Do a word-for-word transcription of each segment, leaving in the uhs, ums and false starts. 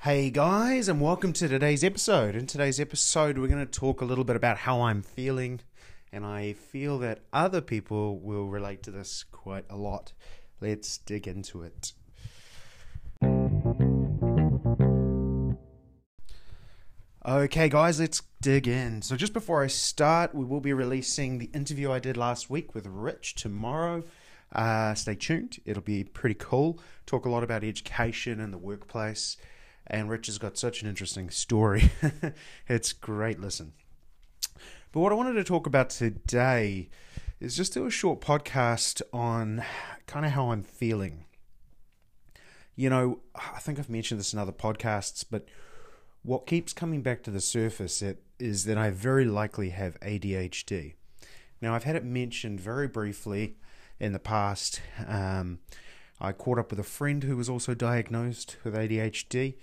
Hey guys, and welcome to today's episode. In today's episode, we're going to talk a little bit about how I'm feeling, and I feel that other people will relate to this quite a lot. Let's dig into it. Okay guys, let's dig in. So just before I start, we will be releasing the interview I did last week with Rich tomorrow. Uh, stay tuned, it'll be pretty cool. Talk a lot about education and the workplace. And Rich has got such an interesting story. It's great listen. But what I wanted to talk about today is just do a short podcast on kind of how I'm feeling. You know, I think I've mentioned this in other podcasts, but what keeps coming back to the surface it, is that I very likely have A D H D. Now, I've had it mentioned very briefly in the past. Um, I caught up with a friend who was also diagnosed with A D H D.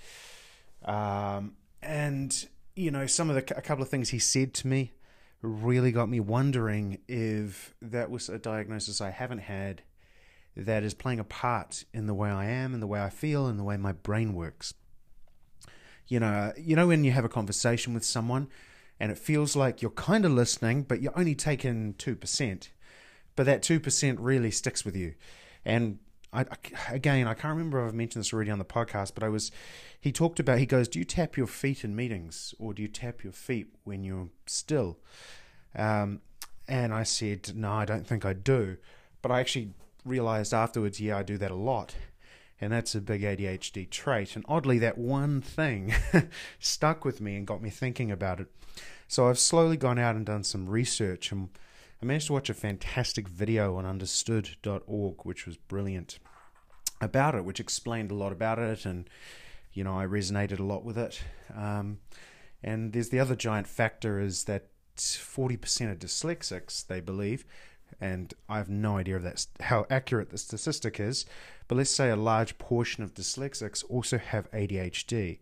Um, and, you know, some of the, a couple of things he said to me really got me wondering if that was a diagnosis I haven't had that is playing a part in the way I am, and the way I feel, and the way my brain works. You know, you know when you have a conversation with someone and it feels like you're kind of listening, but you're only taking two percent. But that two percent really sticks with you. And I, again, I can't remember if I've mentioned this already on the podcast, but I was, he talked about, he goes, do you tap your feet in meetings, or do you tap your feet when you're still? Um, and I said, no, I don't think I do. But I actually realized afterwards, yeah, I do that a lot. And that's a big A D H D trait. And oddly, that one thing stuck with me and got me thinking about it. So I've slowly gone out and done some research, and I managed to watch a fantastic video on understood dot org, which was brilliant, about it, which explained a lot about it, and, you know, I resonated a lot with it. Um, and there's the other giant factor is that forty percent of dyslexics, they believe, and I have no idea if that's how accurate the statistic is, but let's say a large portion of dyslexics also have A D H D.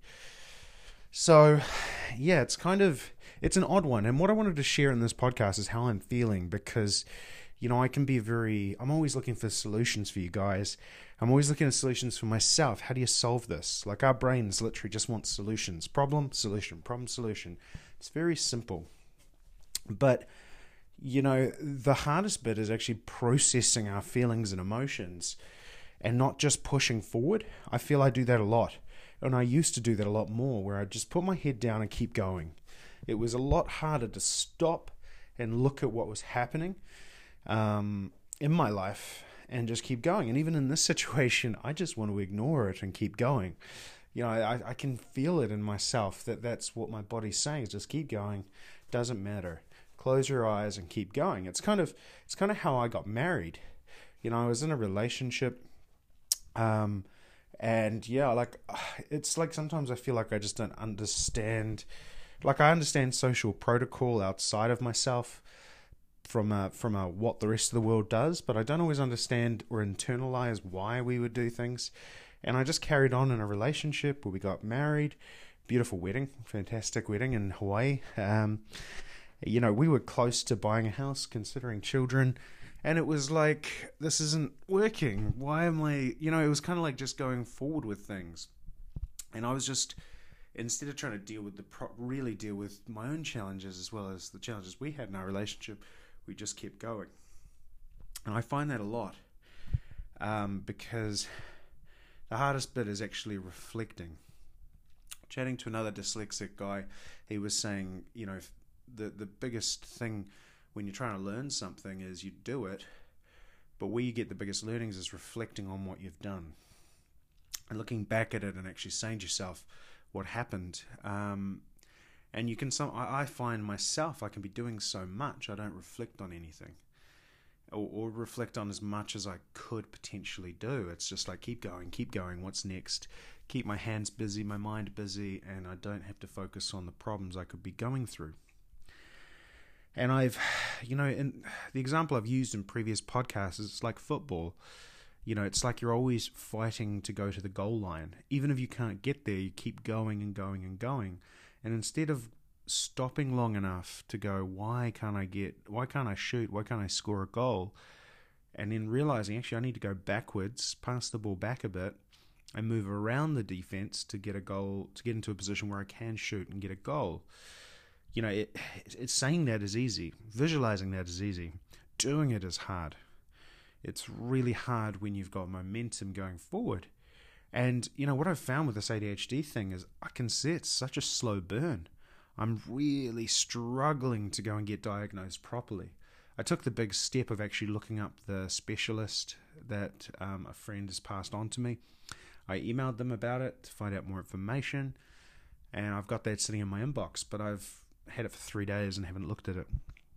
So, yeah, it's kind of, it's an odd one. And what I wanted to share in this podcast is how I'm feeling, because, you know, I can be very, I'm always looking for solutions for you guys. I'm always looking at solutions for myself. How do you solve this? Like, our brains literally just want solutions. Problem, solution, problem, solution. It's very simple. But, you know, the hardest bit is actually processing our feelings and emotions and not just pushing forward. I feel I do that a lot. And I used to do that a lot more, where I'd just put my head down and keep going. It was a lot harder to stop and look at what was happening um, in my life and just keep going. And even in this situation, I just want to ignore it and keep going. You know, I, I can feel it in myself that that's what my body's saying, is just keep going. Doesn't matter. Close your eyes and keep going. It's kind of it's kind of how I got married. You know, I was in a relationship. Um, and yeah, like, it's like sometimes I feel like I just don't understand. Like, I understand social protocol outside of myself from a, from a what the rest of the world does, but I don't always understand or internalize why we would do things. And I just carried on in a relationship where we got married. Beautiful wedding, fantastic wedding in Hawaii. Um, you know, we were close to buying a house, considering children, and it was like, this isn't working. Why am I, you know, it was kind of like just going forward with things. And I was just, instead of trying to deal with the, pro- really deal with my own challenges as well as the challenges we had in our relationship, we just kept going. And I find that a lot, um, because the hardest bit is actually reflecting. Chatting to another dyslexic guy, he was saying, you know, the the biggest thing when you're trying to learn something is you do it, but where you get the biggest learnings is reflecting on what you've done and looking back at it and actually saying to yourself what happened. Um, and you can, some I, I find myself, I can be doing so much, I don't reflect on anything. Or, or reflect on as much as I could potentially do. It's just like, keep going, keep going, what's next? Keep my hands busy, my mind busy, and I don't have to focus on the problems I could be going through. And I've, you know, in the example I've used in previous podcasts is it's like football. You know, it's like you're always fighting to go to the goal line. Even if you can't get there, you keep going and going and going. And instead of stopping long enough to go, why can't I get, why can't I shoot, why can't I score a goal? And then realizing, actually, I need to go backwards, pass the ball back a bit, I move around the defense to get a goal, to get into a position where I can shoot and get a goal. You know, it, it's saying that is easy. Visualizing that is easy. Doing it is hard. It's really hard when you've got momentum going forward. And, you know, what I've found with this A D H D thing is I can see it's such a slow burn. I'm really struggling to go and get diagnosed properly. I took the big step of actually looking up the specialist that um, a friend has passed on to me. I emailed them about it to find out more information, and I've got that sitting in my inbox, but I've had it for three days and haven't looked at it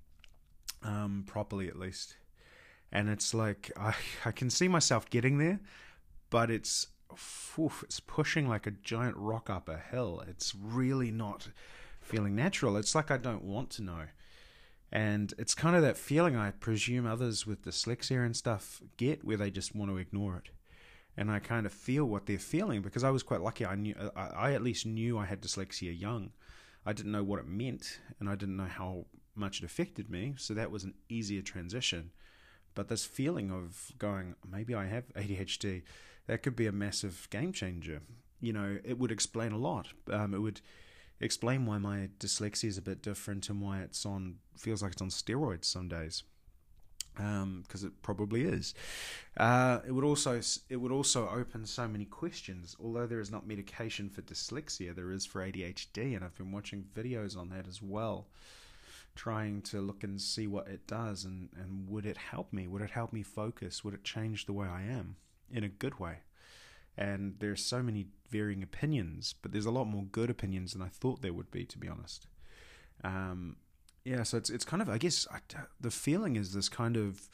um, properly, at least. And it's like, I, I can see myself getting there, but it's, oof, it's pushing like a giant rock up a hill. It's really not feeling natural. It's like I don't want to know. And it's kind of that feeling I presume others with dyslexia and stuff get, where they just want to ignore it. And I kind of feel what they're feeling, because I was quite lucky. I knew, I, I at least knew I had dyslexia young. I didn't know what it meant, and I didn't know how much it affected me, so that was an easier transition. But this feeling of going, maybe I have A D H D, that could be a massive game changer. You know, it would explain a lot. Um, it would explain why my dyslexia is a bit different and why it's on, feels like it's on steroids some days, um, because it probably is. Uh, it would also it would also open so many questions. Although there is not medication for dyslexia, there is for A D H D, and I've been watching videos on that as well, trying to look and see what it does, and, and would it help me? Would it help me focus? Would it change the way I am in a good way? And there's so many varying opinions, but there's a lot more good opinions than I thought there would be, to be honest. Um, yeah, so it's it's kind of, I guess, I, the feeling is this kind of,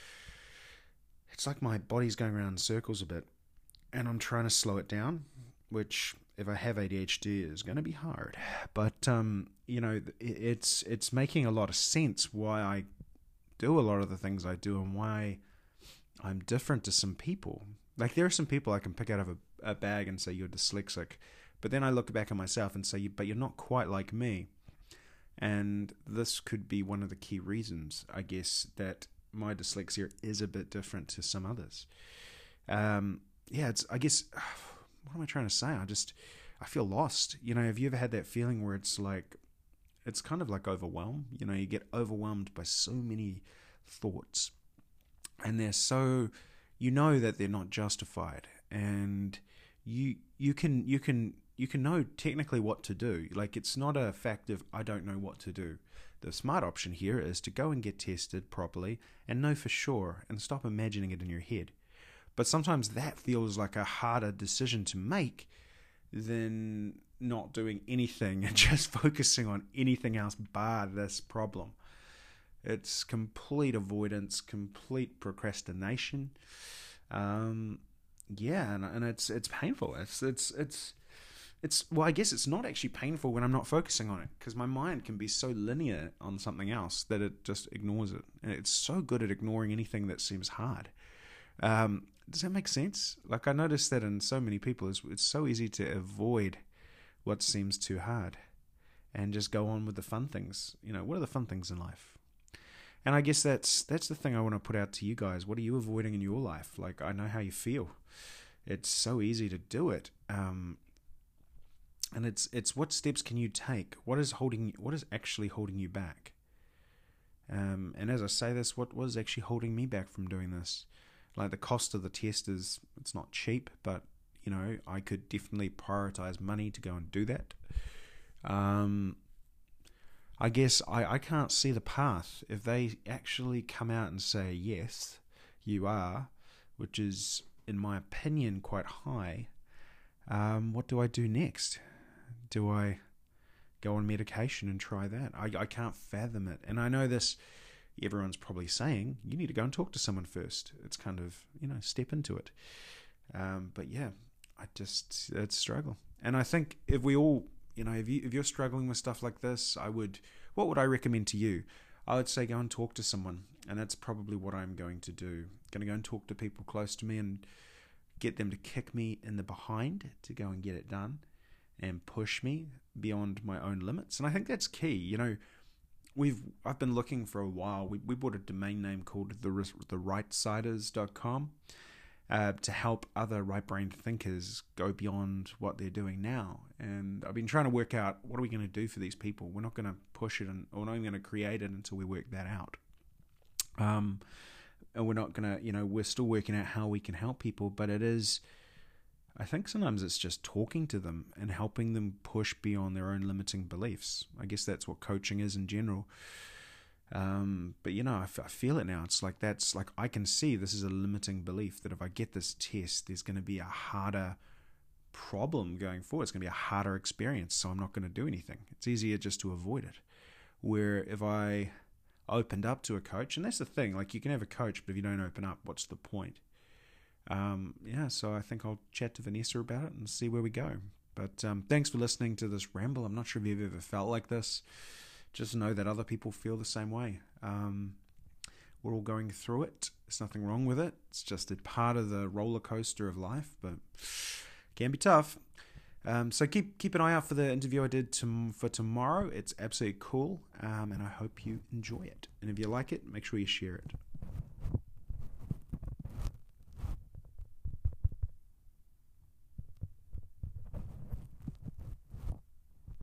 it's like my body's going around in circles a bit, and I'm trying to slow it down, which, if I have A D H D, is going to be hard. But, um, you know, it's it's making a lot of sense why I do a lot of the things I do and why I'm different to some people. Like, there are some people I can pick out of a, a bag and say, you're dyslexic. But then I look back at myself and say, but you're not quite like me. And this could be one of the key reasons, I guess, that my dyslexia is a bit different to some others. Um, yeah, it's, I guess, what am I trying to say? I just, I feel lost. You know, have you ever had that feeling where it's like, it's kind of like overwhelmed? You know, you get overwhelmed by so many thoughts, and they're so, you know that they're not justified, and you you can you can you can know technically what to do. Like, it's not a fact of I don't know what to do. The smart option here is to go and get tested properly and know for sure, and stop imagining it in your head. But sometimes that feels like a harder decision to make than not doing anything and just focusing on anything else bar this problem. It's complete avoidance, complete procrastination. Um, yeah, and, and it's it's painful. It's it's it's it's well, I guess it's not actually painful when I'm not focusing on it, because my mind can be so linear on something else that it just ignores it, and it's so good at ignoring anything that seems hard. Um, does that make sense? Like, I noticed that in so many people, it's, it's so easy to avoid what seems too hard and just go on with the fun things. You know, what are the fun things in life? And I guess that's that's the thing I want to put out to you guys. What are you avoiding in your life? Like, I know how you feel. It's so easy to do it. Um, and it's it's what steps can you take? What is holding? What is actually holding you back? Um, and as I say this, what was actually holding me back from doing this? Like, the cost of the test is, it's not cheap, but, you know, I could definitely prioritize money to go and do that. Um, I guess I, I can't see the path. If they actually come out and say, yes, you are, which is, in my opinion, quite high, um, what do I do next? Do I go on medication and try that? I, I can't fathom it. And I know this, everyone's probably saying, you need to go and talk to someone first. It's kind of, you know, step into it. Um, but yeah, I just, it's a struggle. And I think if we all, you know, if, you, if you're struggling with stuff like this, I would, what would I recommend to you? I would say go and talk to someone. And that's probably what I'm going to do. Going to go and talk to people close to me and get them to kick me in the behind to go and get it done and push me beyond my own limits. And I think that's key. You know, we've I've been looking for a while. We we bought a domain name called the the rightsiders dot com. uh, to help other right-brain thinkers go beyond what they're doing now. And I've been trying to work out, what are we going to do for these people? We're not going to push it, and, or we're not even going to create it until we work that out. Um, and we're not going to, you know, we're still working out how we can help people, but it is, I think sometimes it's just talking to them and helping them push beyond their own limiting beliefs. I guess that's what coaching is in general. Um, but, you know, I, f- I feel it now. It's like, that's like, I can see this is a limiting belief, that if I get this test, there's going to be a harder problem going forward. It's going to be a harder experience, so I'm not going to do anything. It's easier just to avoid it. Where if I opened up to a coach, and that's the thing, like, you can have a coach, but if you don't open up, what's the point? Um, yeah, so I think I'll chat to Vanessa about it and see where we go. But um, thanks for listening to this ramble. I'm not sure if you've ever felt like this. Just know that other people feel the same way. Um, we're all going through it. There's nothing wrong with it. It's just a part of the roller coaster of life, but it can be tough. Um, so keep keep an eye out for the interview I did to, for tomorrow. It's absolutely cool, um, and I hope you enjoy it. And if you like it, make sure you share it.